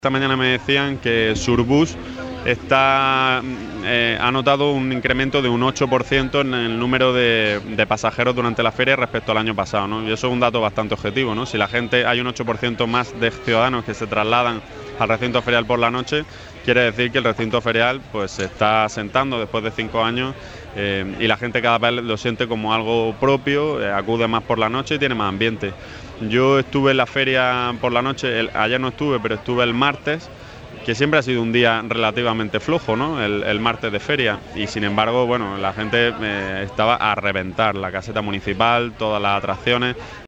Esta mañana me decían que Surbus ha notado un incremento de un 8% en el número de pasajeros durante la feria respecto al año pasado, ¿no? Y eso es un dato bastante objetivo, ¿no? Si hay un 8% más de ciudadanos que se trasladan al recinto ferial por la noche, quiere decir que el recinto ferial pues se está asentando después de 5 años y la gente cada vez lo siente como algo propio, acude más por la noche y tiene más ambiente. Yo estuve en la feria por la noche, ayer no estuve, pero estuve el martes, que siempre ha sido un día relativamente flojo, ¿no? El martes de feria, y sin embargo, bueno, la gente estaba a reventar, la caseta municipal, todas las atracciones,